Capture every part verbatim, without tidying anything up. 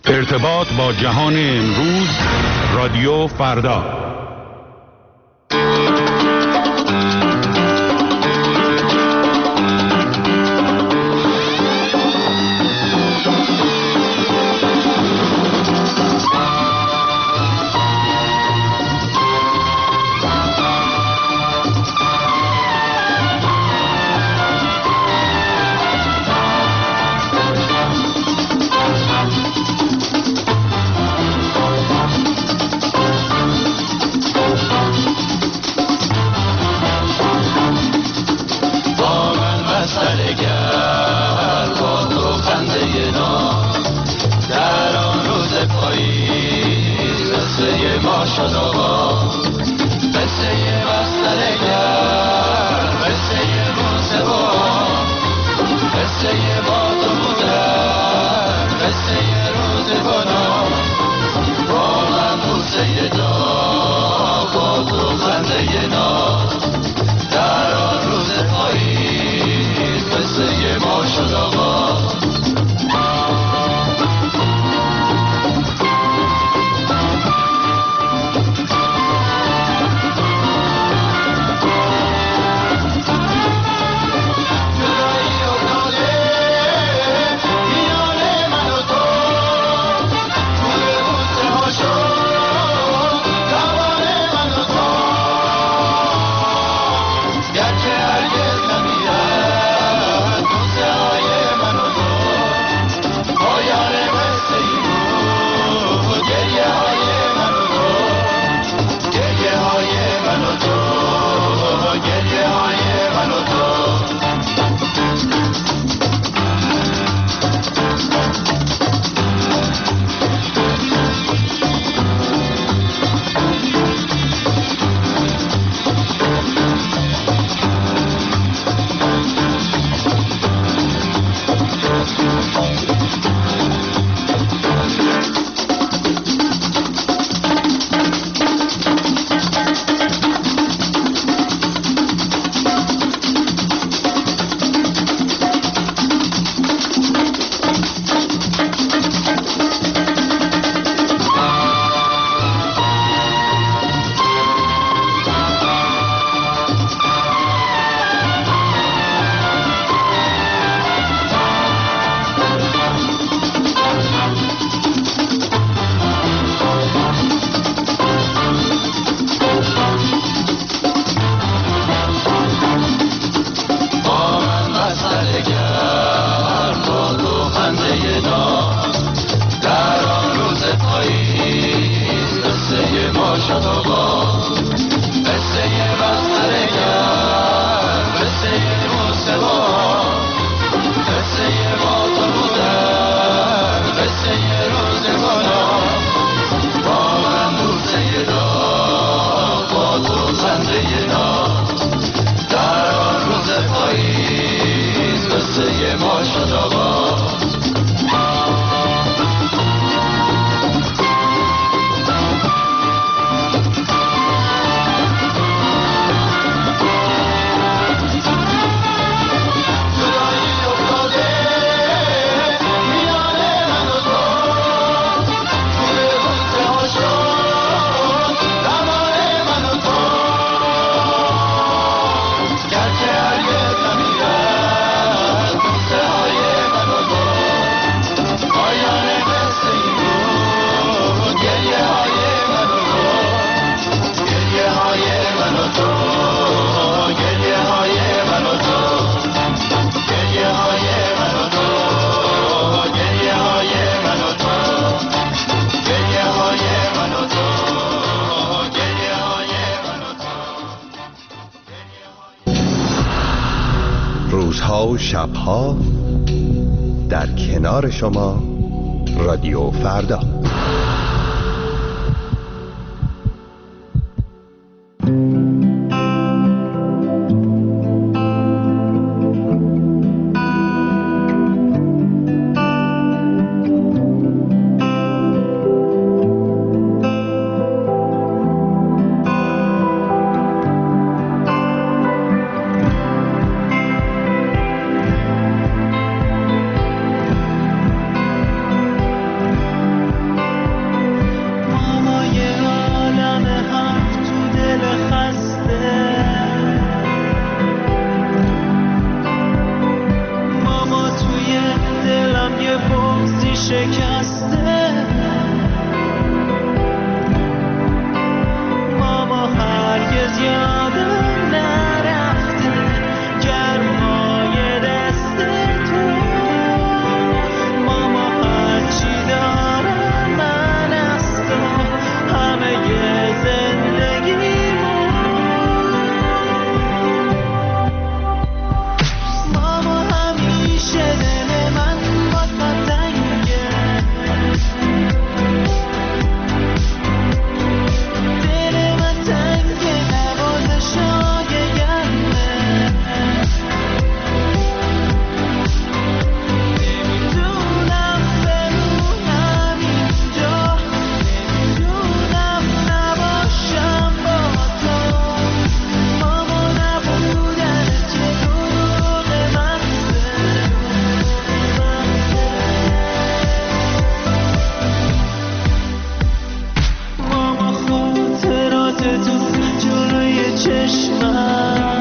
ارتباط با جهان امروز، رادیو فردا. روزها و شبها در کنار شما، رادیو فردا. بغضی شکسته. ماما هرگز یادم نرفته گرمای دست تو. ماما هرچی دارم من از تو، همه ی زندگیمو. ماما همیشه دل من با تو تنگه، دل من تنگه نوازشای گرمه. نمیدونم بمونم اینجا، نمیدونم نباشم با تو. ماما نبودنت یه دروغ محضه. ماما خاطرات تو جلوی چشمم،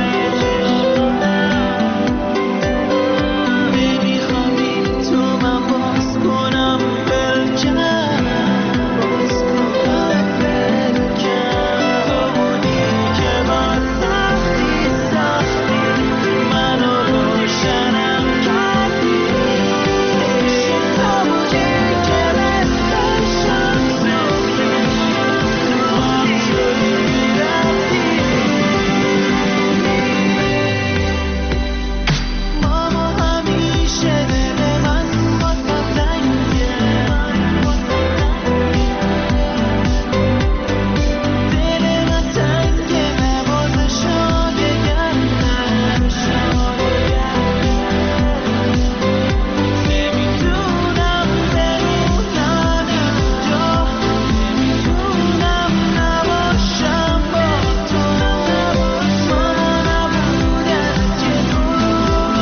نمیخوام این تو من باز کنم بلکم، باز کنم بلکم. تو بودی که با سختی سختی منو روشنم کردی. تو بودی که مثل شمس تو هم شدی رفتی. ماما همیشه دل من با تو تنگه، دل من تنگه نوازشای گرمه. نمیدونم بمونم اینجا، نمیدونم نباشم با تو. ماما نبودنت یه دروغ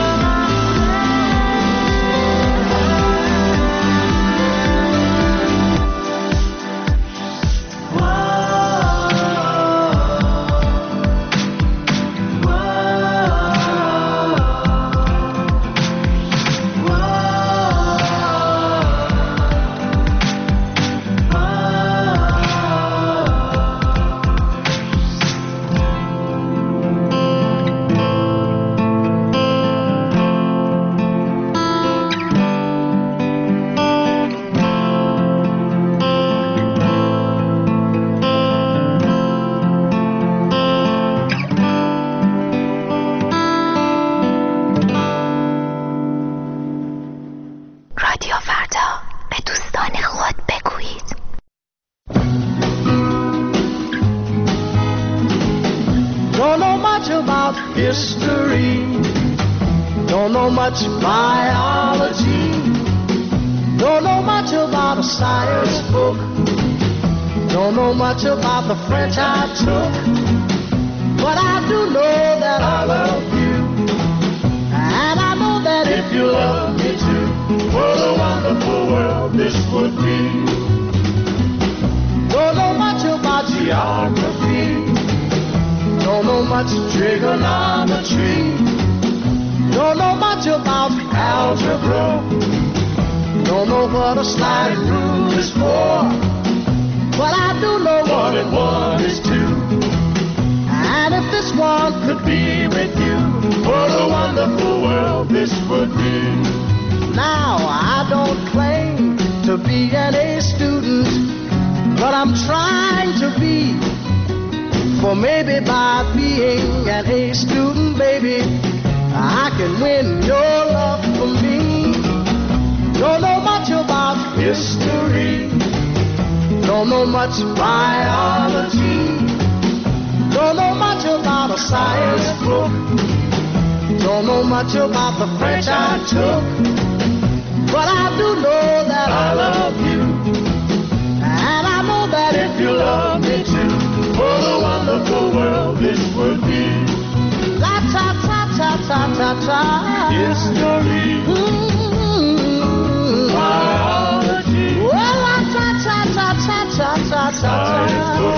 رادیو فردا به دوستان خود بگویید. Don't know much about history, don't know much biology, don't know much about a science book, don't know much about the French I took, but I do know that I love you, and I know that if you love me too, what a wonderful world this would be. Don't know much about geography, don't know much trigonometry, don't know much about algebra, don't know what a sliding rule is for, but I do know one and one is two. And if this one could be with you, what a wonderful world this would be. Now I don't claim to be an A student, but I'm trying to be. For maybe by being an A student, baby, I can win your love for me. Don't know much about history, don't know much biology, don't know much about a science book, don't know much about the French I took, but I do know that I love you, and I know that if you love me too, what a wonderful world this would be. La ta ta ta ta ta ta. History. Mm-hmm. Biology. Well, la ta ta ta ta ta ta ta ta.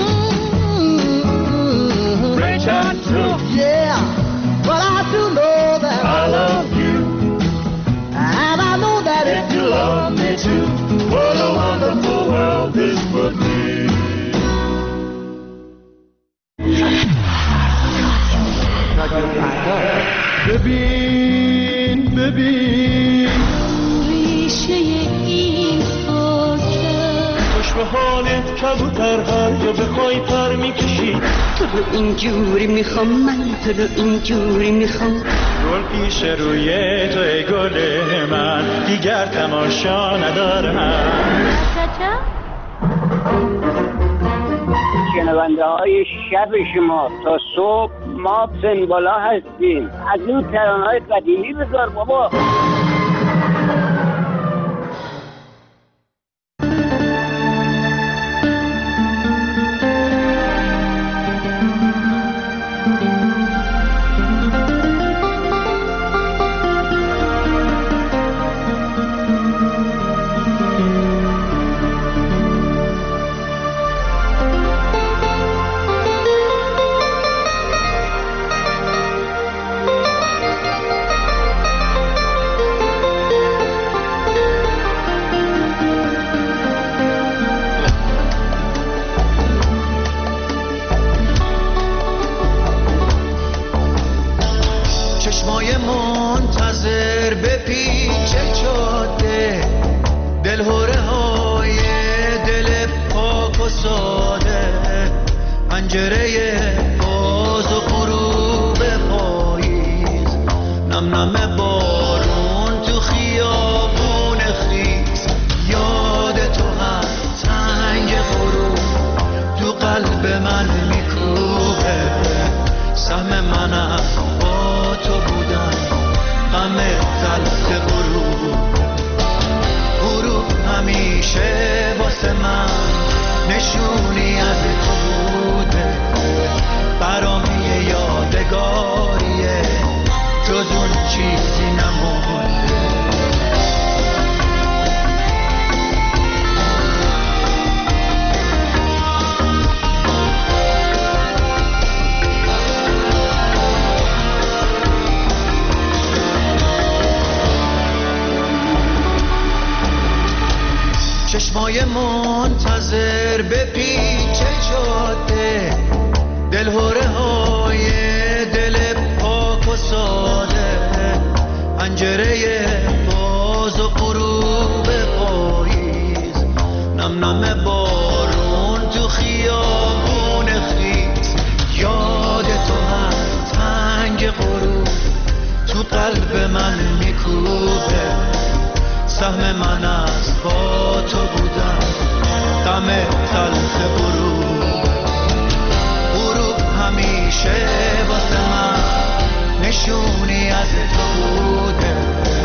Mm-hmm. French I took. Yeah, but I do know that I love you, and I know that too. What a wonderful world this would be. ببین ببین ریشه این خاکه خوش به حالت کبوتر هر یا بخوای پر میکشی. تو رو اینجوری میخوام، من تو رو اینجوری میخوام. گل پیش روی تو ای گل من، دیگر تماشا ندارم. شنونده های شب شما تا صبح ما سنبالا هستیم. از این ترانه های قدیمی بذار بابا. چشمای منتظر به پیچ جاده، دلهوره های دل پاک و ساده، پنجره باز و غروب پاییز، نم نم بارون تو خیابون خیز، یاد تو هر تنگ غروب تو قلب من میکوبه، سهم من از با تو بودم، غم تلخ غروب غروب همیشه واسه من نشونی از تو بوده،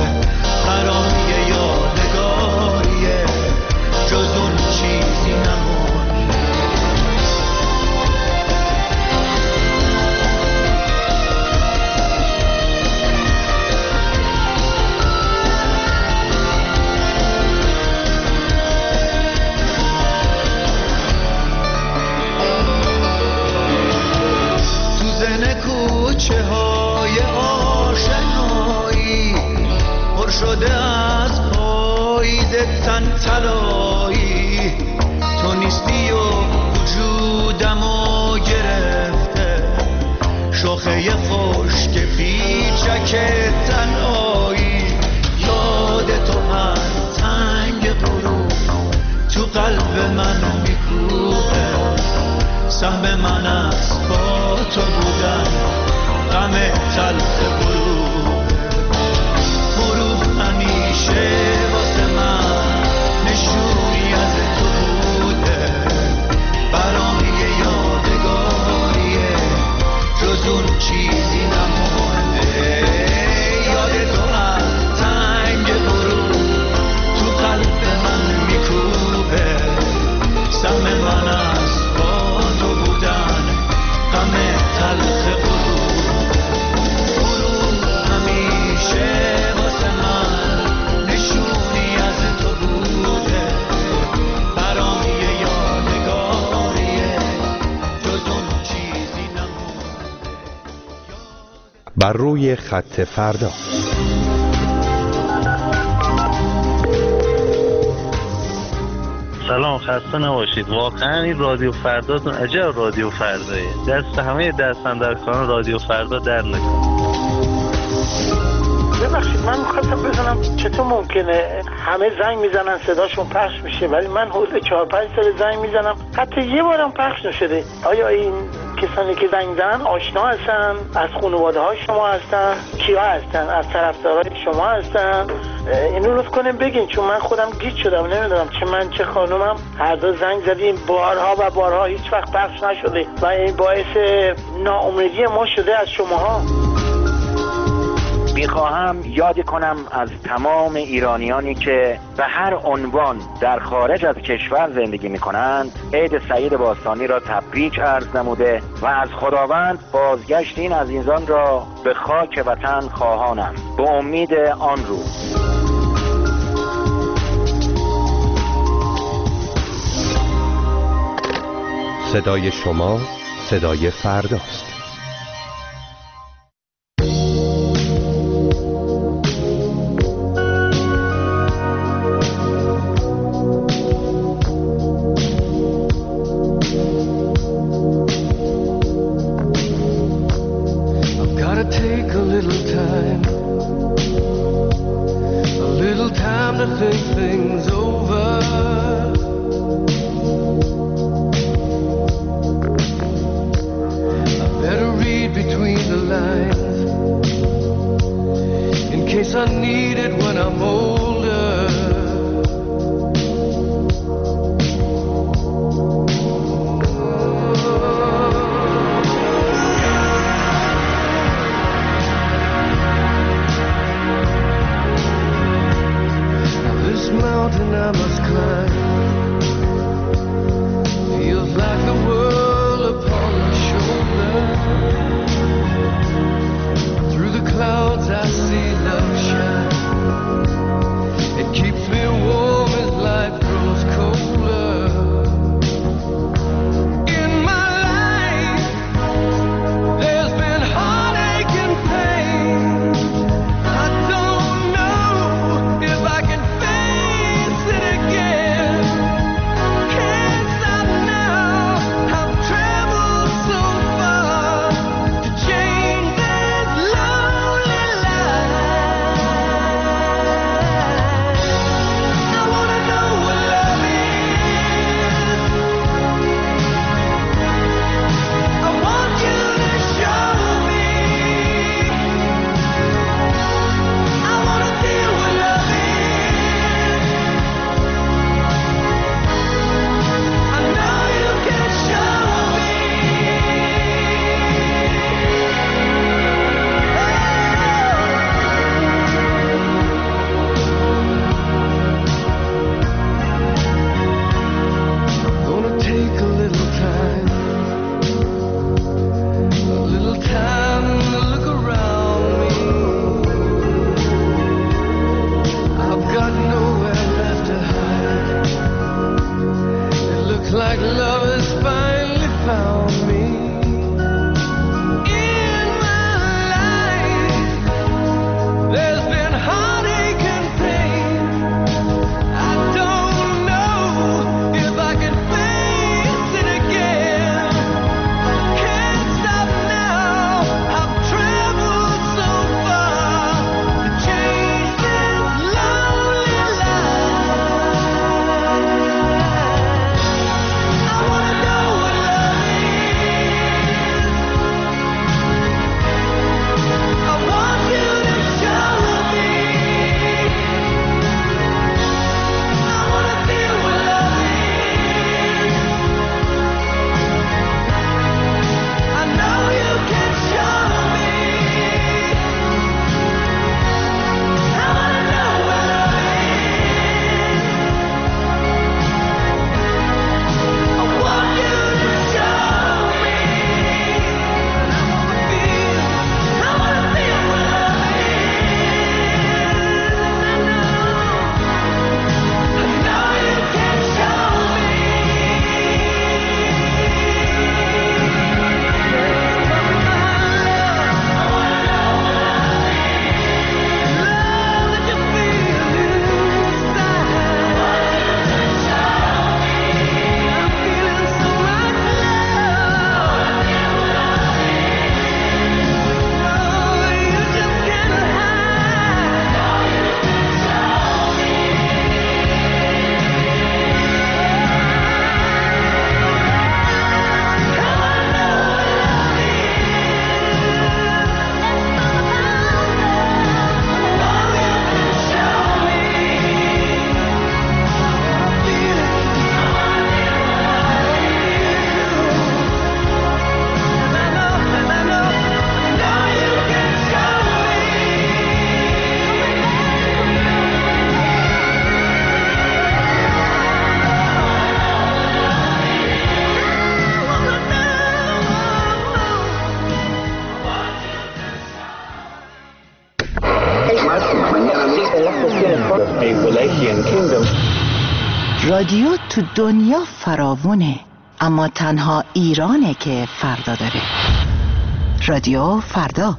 غرامی یادگاریه جز اون چیزی نمونده. کوچه های آشنایی پر شده از پاییز تن طلایی، تو نیستی و وجودمو گرفته، شاخه خشک پیچک تنهایی، یاد تو هر تنگ غروب تو قلب من میکوبه، سهم من از با تو بودم، غم تلخ غروب غروب همیشه واسه من نشونی از تو بوده، برامی یادگاریه جز اون چیزی نمونده، یاد تو هر تنگ غروب تو قلب من میکوبه، سهم من از با تو بودن، غم تلخ غروب غروب همیشه واسه من نشونی از تو بوده، برامی یادگاریه جز اون چیزی نمونده. بر روی خط فردا خسته نباشید. واقعا این رادیو فرداتون عجب رادیو فردایه. دست همه دستاندرکاران رادیو فردا در نکنه. ببخشید من میخواستم بزنم چطور ممکنه همه زنگ میزنن صداشون پخش میشه ولی من حدود چهار پنج سال زنگ میزنم حتی یه بارم پخش نشده؟ آیا این کسانی که زنگ میزنن آشنا هستن؟ از خانواده های شما هستن؟ کیا هستن؟ از طرفدارای شما هستن؟ اینو لطف کنیم بگین چون من خودم گیج شدم نمیدونم چه من چه خانومم هر دو زنگ زدیم بارها و بارها هیچ وقت پخش نشده و این باعث ناامیدی ما شده از شماها. میخواهم یاد کنم از تمام ایرانیانی که به هر عنوان در خارج از کشور زندگی میکنند عید سعید باستانی را تبریک عرض نموده و از خداوند بازگشت این عزیزان را به خاک وطن خواهانم به امید آن روز. صدای شما صدای فرداست. United Kingdom. رادیو تو دنیا فراوونه، اما تنها ایرانه که فردا داره. رادیو فردا.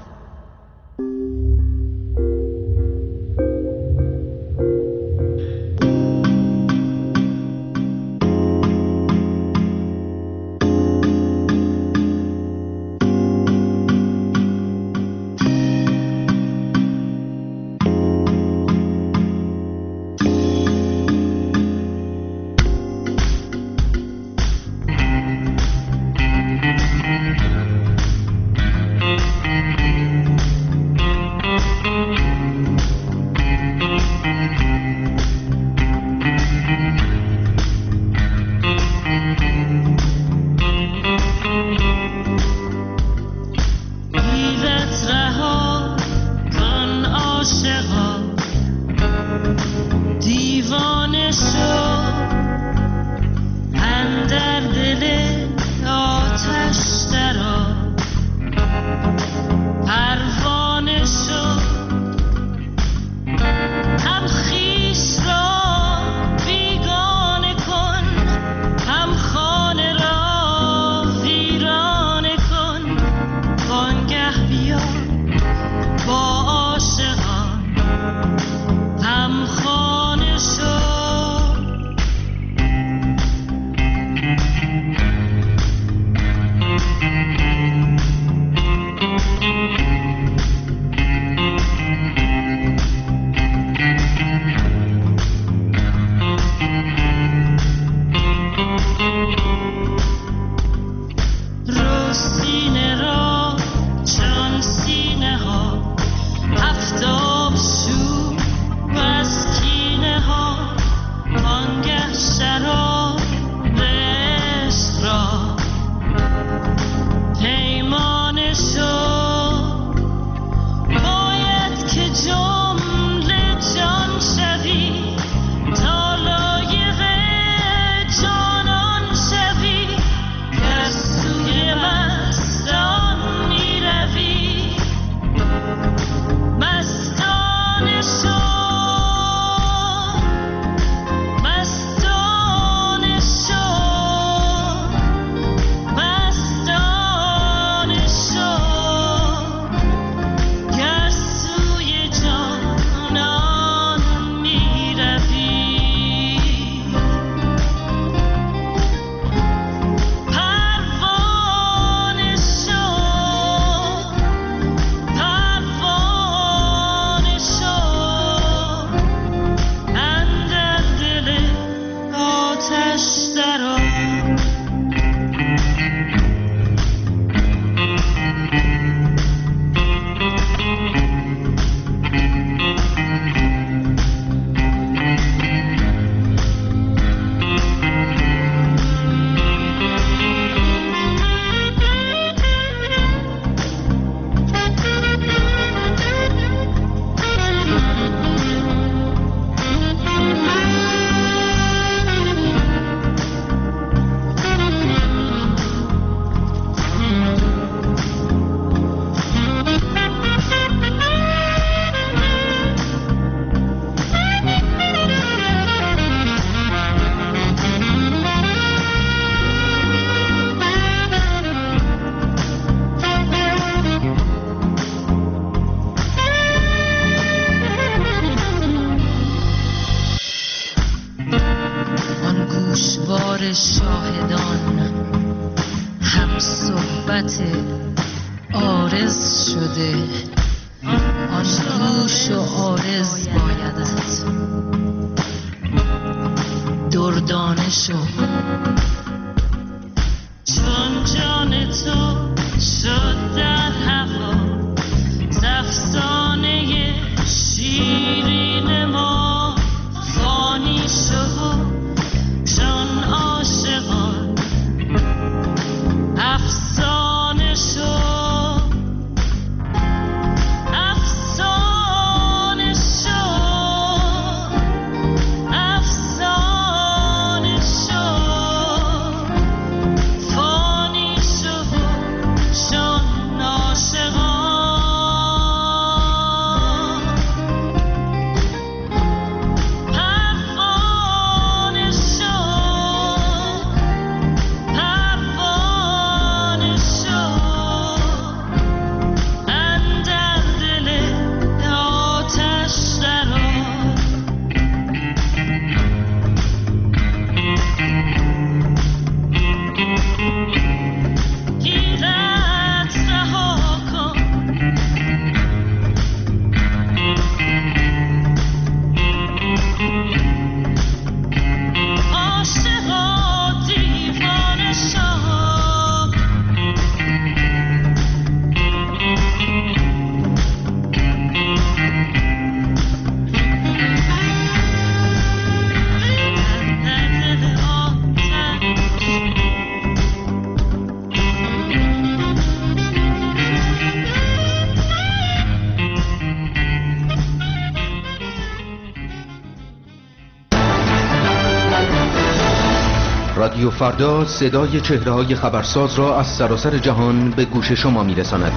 رادیو فردا صدای چهره‌های خبرساز را از سراسر جهان به گوش شما می‌رساند.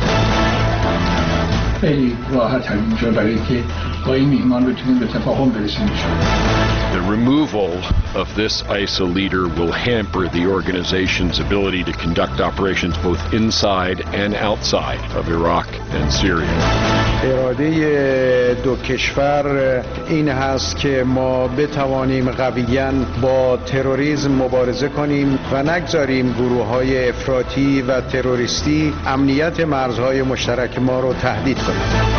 خیلی راحت همینجا برای که با این میهمان بتونیم به تفاهم برسیم. The removal of this I S I L leader will hamper the organization's ability to conduct operations both inside and outside of Iraq and Syria. اراده دو کشور این هست که ما بتوانیم قویاً با تروریسم مبارزه کنیم و نگذاریم گروه‌های افراطی و تروریستی امنیت مرزهای مشترک ما رو تهدید کنند.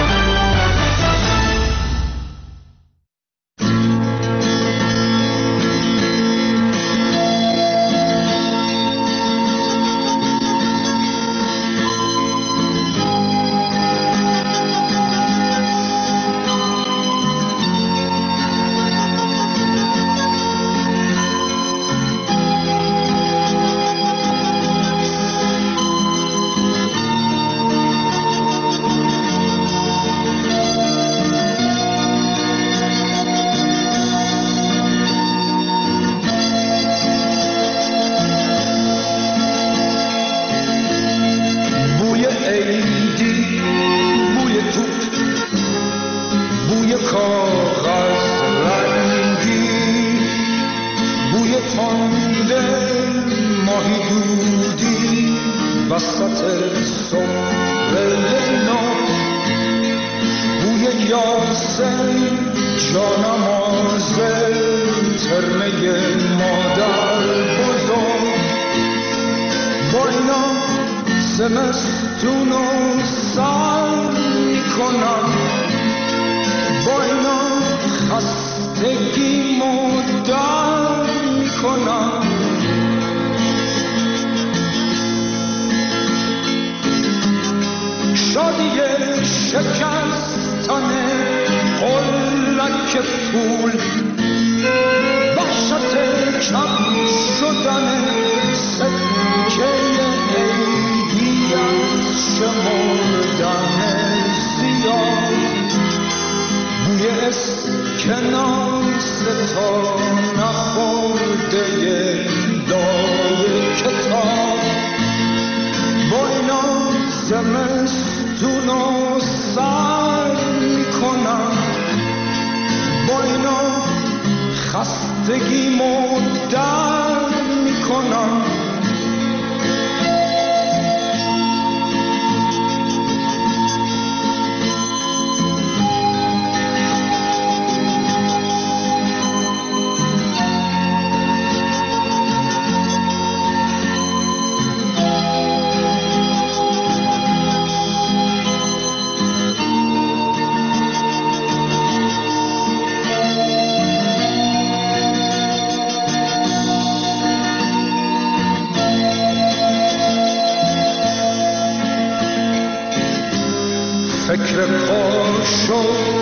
فکر پاشو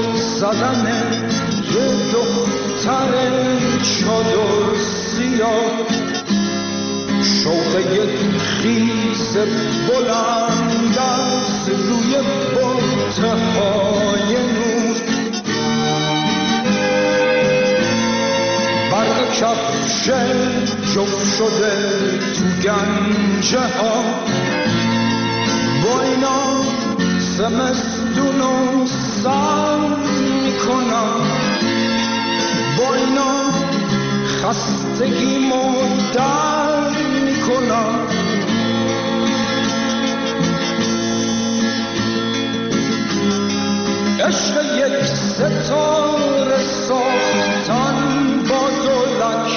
زدن یه دختر چادر سیاه، شوق یک خیز بلند از روی بطهای نور، برق کفش جفت شده تو گنجه ها، با اینا زمستون رو سر میکنم، با اینا خستگیمو در میکنم. عشق یک ستاره ساختن با دولک،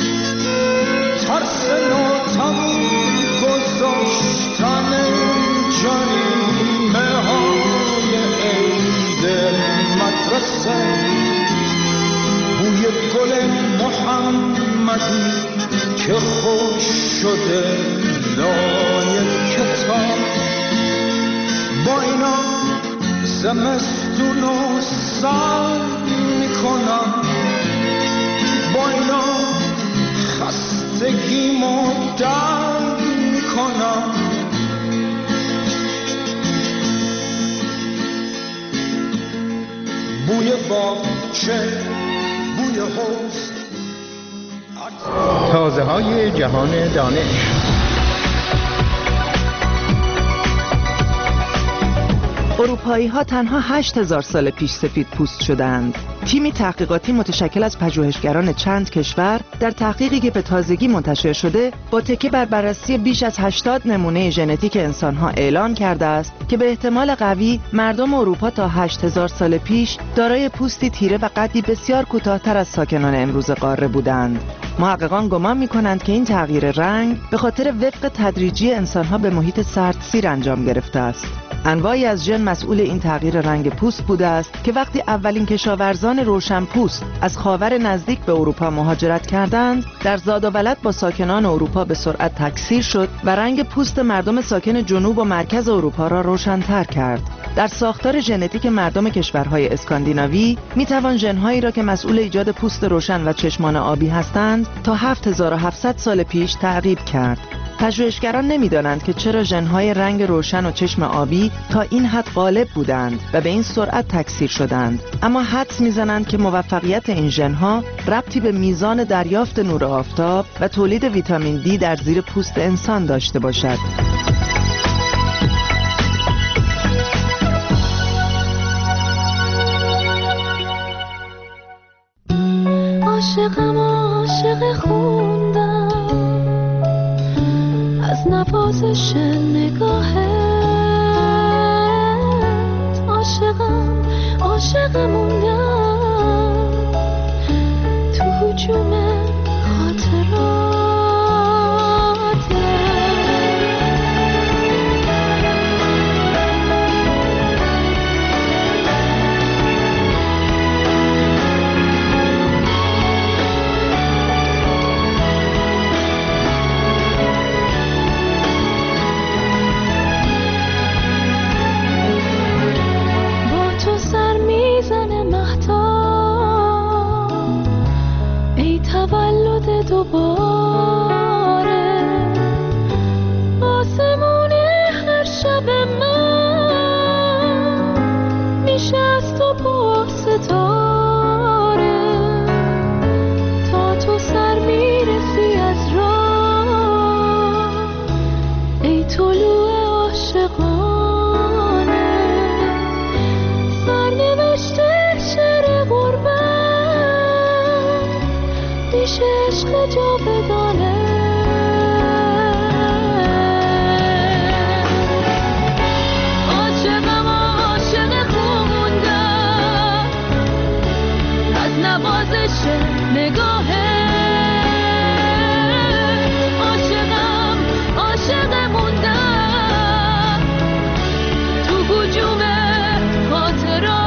ترس ناتموم گذاشتن جریمه های عید مدرسه، بوی گل محمدی که خوش شده لای کتاب، با اینا زمستون رو سر میکنم، با اینا خستگیمو در میکنم. بوی باغچه، بوی حوض، تازه های جهان دانش. اروپایی ها تنها هشت هزار سال پیش سفید پوست شدند. تیمی تحقیقاتی متشکل از پژوهشگران چند کشور در تحقیقی که به تازگی منتشر شده با تکیه بر بررسی بیش از هشتاد نمونه ژنتیک انسان‌ها اعلام کرده است که به احتمال قوی مردم اروپا تا هشت هزار سال پیش دارای پوستی تیره و قدی بسیار کوتاه‌تر از ساکنان امروز قاره بودند. محققان گمان می‌کنند که این تغییر رنگ به خاطر وفق تدریجی انسان‌ها به محیط سردسیر انجام گرفته است. انواعی از ژن مسئول این تغییر رنگ پوست بوده است که وقتی اولین کشاورزان روشن پوست از خاور نزدیک به اروپا مهاجرت کردند، در زاد و ولد با ساکنان اروپا به سرعت تکثیر شد و رنگ پوست مردم ساکن جنوب و مرکز اروپا را روشن‌تر کرد. در ساختار ژنتیک مردم کشورهای اسکاندیناوی میتوان ژن‌هایی را که مسئول ایجاد پوست روشن و چشمان آبی هستند تا هفت هزار و هفتصد سال پیش تعقیب کرد. پژوهشگران نمی‌دانند که چرا ژن‌های رنگ روشن و چشم آبی تا این حد غالب بودند و به این سرعت تکثیر شدند، اما حدس می‌زنند که موفقیت این ژن‌ها ربطی به میزان دریافت نور آفتاب و تولید ویتامین دی در زیر پوست انسان داشته باشد. عاشقم عاشق خوندم از نوازش نگاهت، عاشقم عاشق موندم تو هجوم خاطرات. دوباره آسمون هر شب من میشه از تو با ستاره تا تو سر میرسی از راه، ای طلوع عاشقانه سرنوشته شعر غربت میشه عشق جاودانه. عاشقم عاشق خوندم از نوازش نگاهه، عاشقم عاشق موندم تو هجوم خاطرات.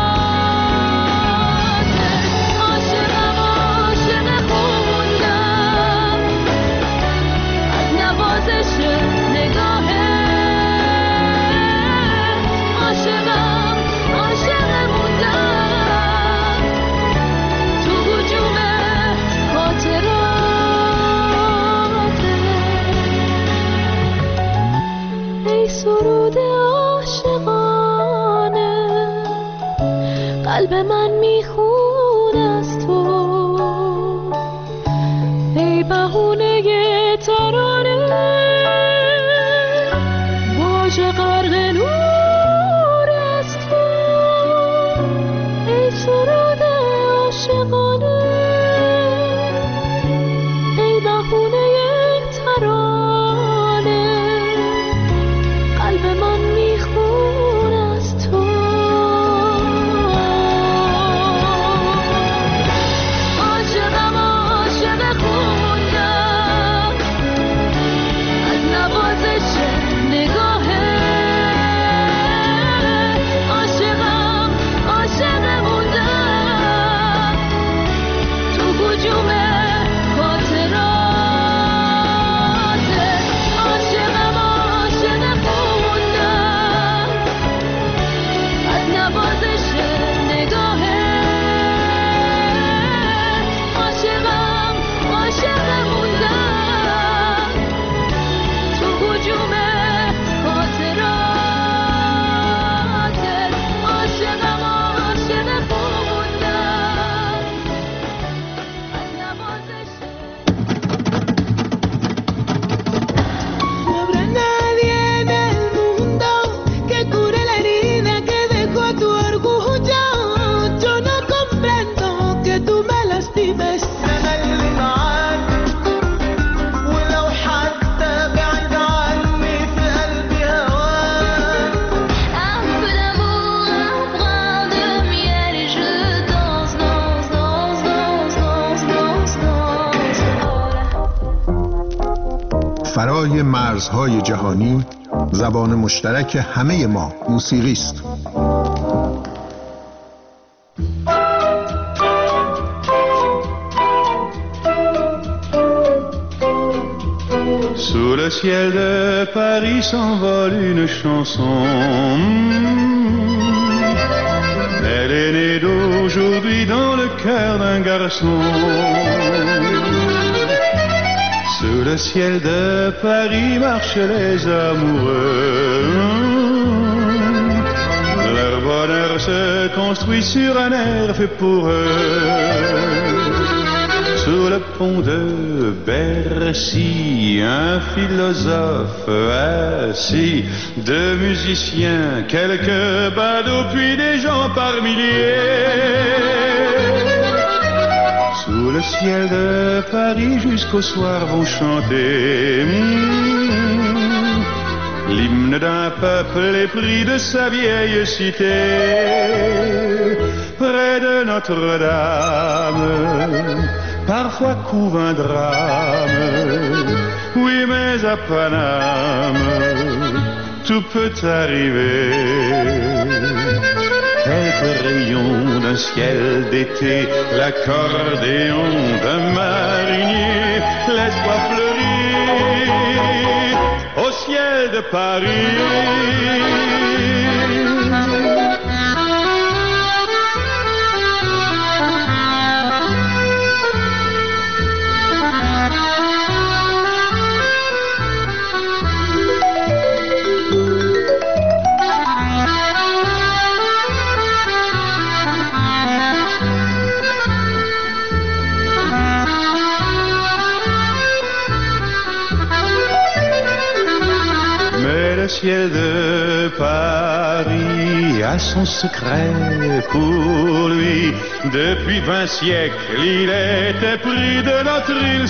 قلب من میخون از تو، ای بهونه ترانه باج غرق نور از تو، ای سرود عاشقانه ای بهونه ترانه قلب من میخون از تو. عاشقم عاشق خوندم فرای مرزهای جهانی زبان مشترک همه ما موسیقی است. Sous le ciel de Paris s'envole une chanson. Elle est née d'aujourd'hui dans le cœur d'un garçon. Sous le ciel de Paris marchent les amoureux. Leur bonheur se construit sur un air fait pour eux. Sous le pont de Bercy, un philosophe assis, deux musiciens, quelques badauds, puis des gens par milliers. Sous le ciel de Paris jusqu'au soir vont chanter mmh, l'hymne d'un peuple épris de sa vieille cité. Près de Notre-Dame, parfois couve un drame, oui mais à Paname, tout peut arriver. Quelques rayons d'un ciel d'été, l'accordéon d'un marinier, laisse-moi fleurir au ciel de Paris. Le ciel de Paris a son secret pour lui. Depuis vingt siècles, il était pris de notre île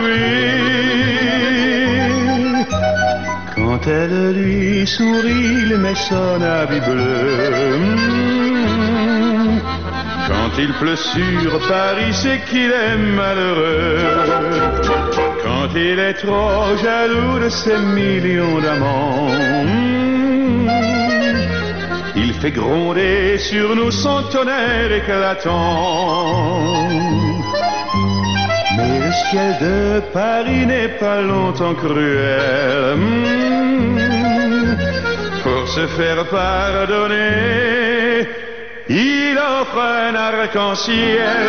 Saint-Louis. Quand elle lui sourit, il met son habit bleu. Quand il pleut sur Paris, c'est qu'il est malheureux. Quand il est trop jaloux de ses millions d'amants, il fait gronder sur nous son tonnerre éclatant. Mais le ciel de Paris n'est pas longtemps cruel. Pour se faire pardonner, il offre un arc-en-ciel.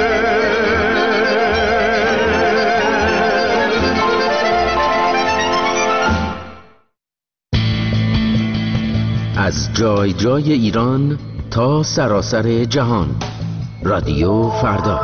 از جای جای ایران تا سراسر جهان، رادیو فردا.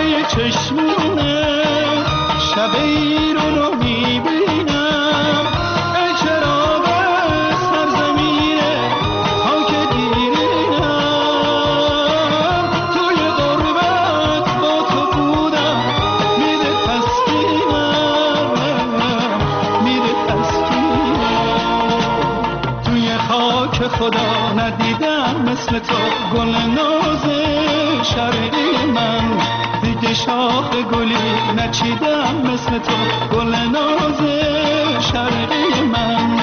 چشمونه شب ایرونو میبینم خدا ندیدم مثل تو گل ناز شرقی من، دیگه شاخ گلی نچیدم مثل تو گل ناز شرقی من.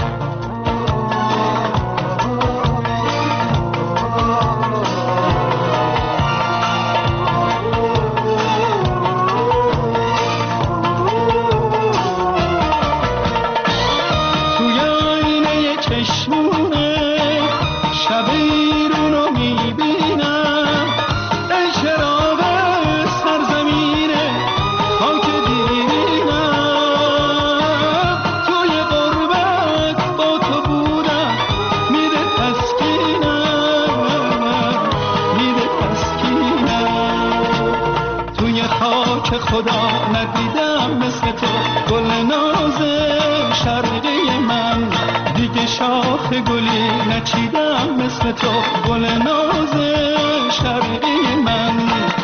خدا ندیدم مثل تو گل ناز شرقی من، دیگه شاخ گلی نچیدم مثل تو گل ناز شرقی من.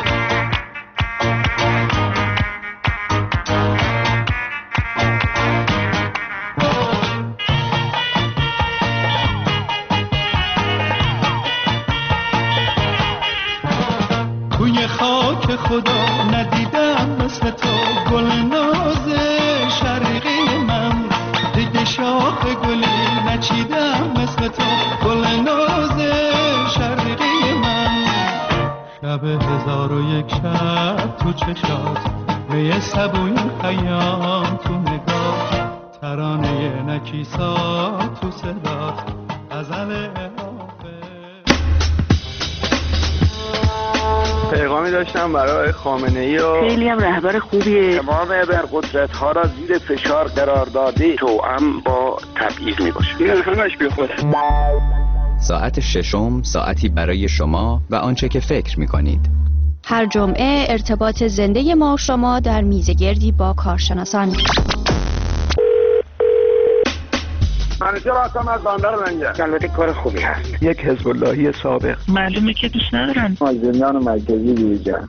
توی خاک خدا ندیدم مثل تو گل ناز شرقی من، دیگه شاخ گلی نچیدم مثل تو گل ناز شرقی من. شب هزار و یک شب تو چشات، می سبوی خیام تو نگاه، ترانه نکیسا تو صدات، غزل پیغامی داشتم برای خامنه‌ای و خیلی هم رهبر خوبیه. تمام ابرقدرت ها را زیر فشار قرار داده، توأم با تبعیض میباشه. این همش بی خود. ساعت ششم ساعتی برای شما و آنچه که فکر میکنید. هر جمعه ارتباط زنده ما شما در میزگردی با کارشناسان. منیجر هستم از بندر منجر. البته کار خوبی هست. یک حزب اللهی سابق. معلومه که دوست ندارن. از زندان مرکزی بیرون.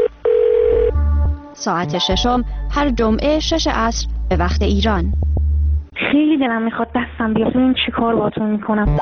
ساعت ششم هر جمعه شش عصر به وقت ایران. خیلی دلم میخواد دستم بیاد ببینم چی کار باهاتون میکنم.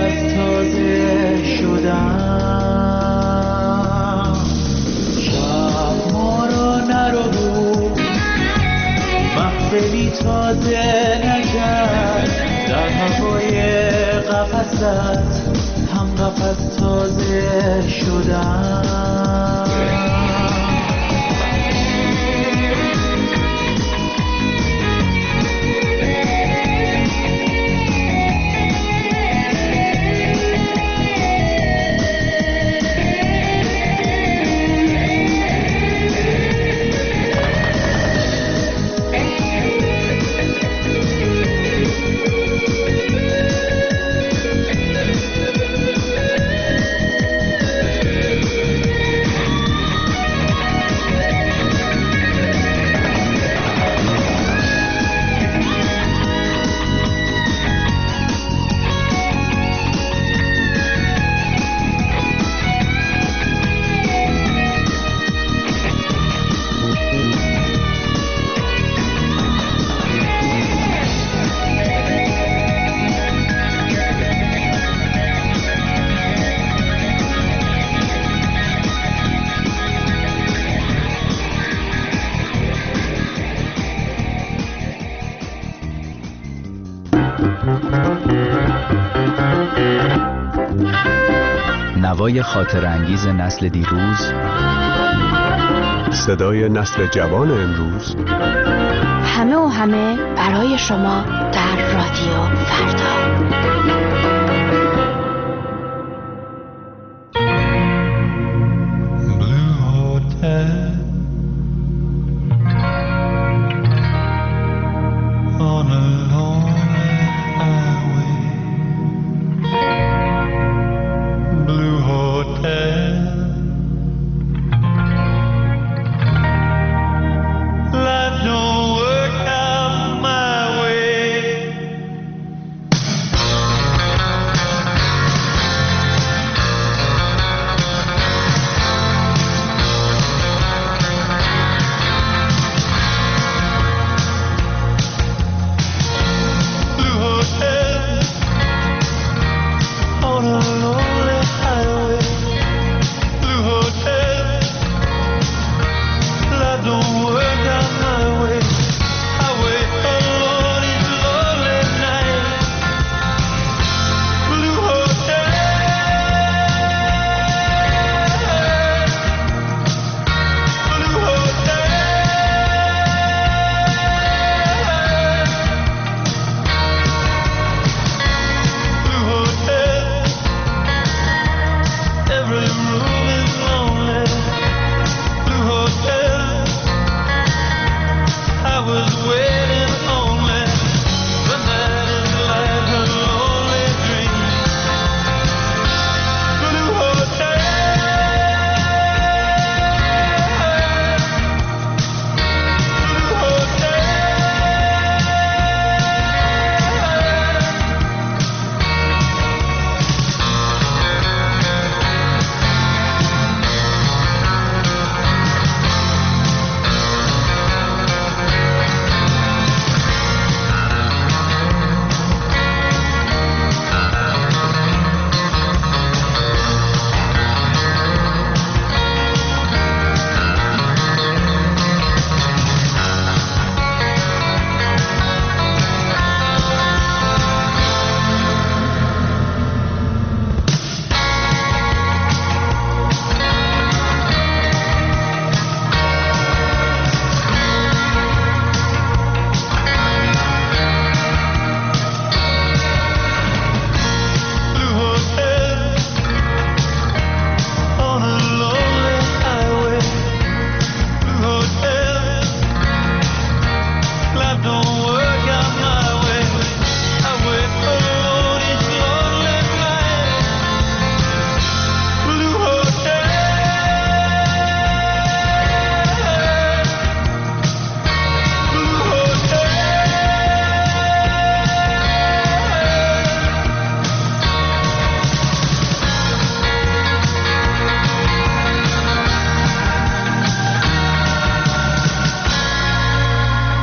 قفس تازه شدم. شب ما را نرو محفلی تازه نکرد، در هوای قفست هم قفس تازه شدم. نوای خاطر انگیز نسل دیروز، صدای نسل جوان امروز، همه و همه برای شما در رادیو فردا.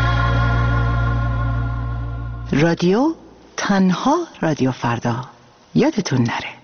رادیو تنها رادیو فردا. یادتون نره.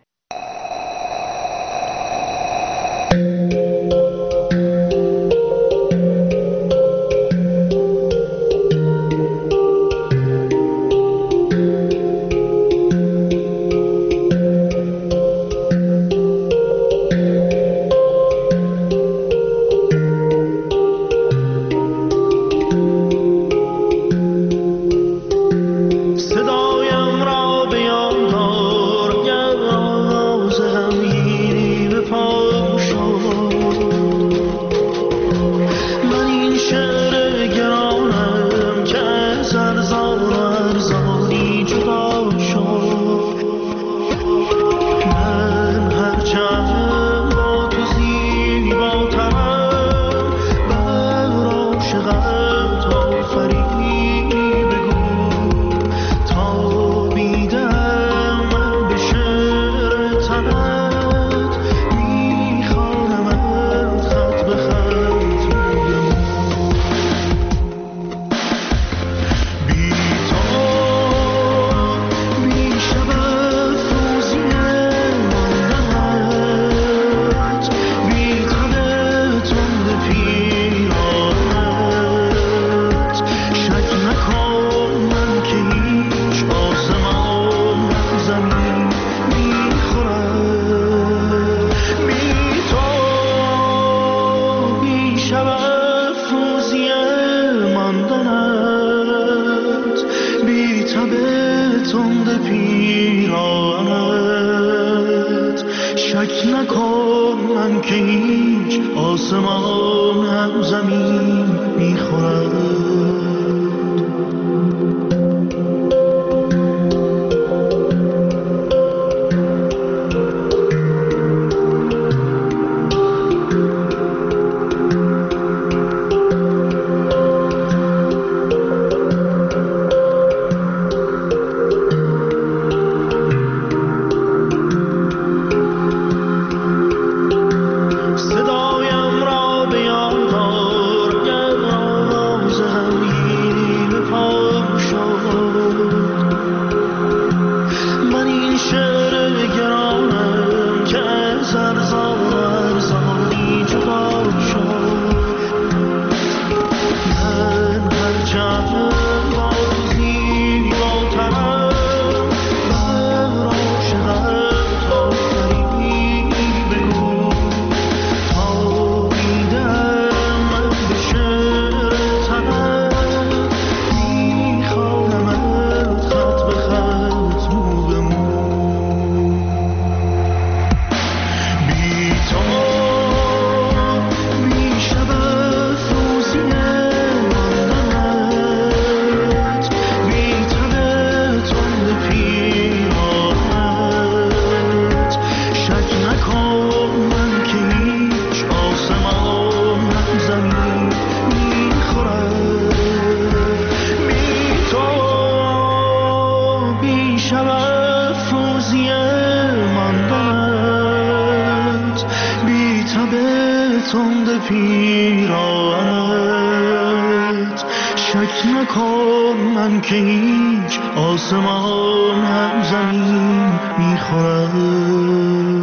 پیرانت شک نکن من که هیچ آسمان هم زمین میخورم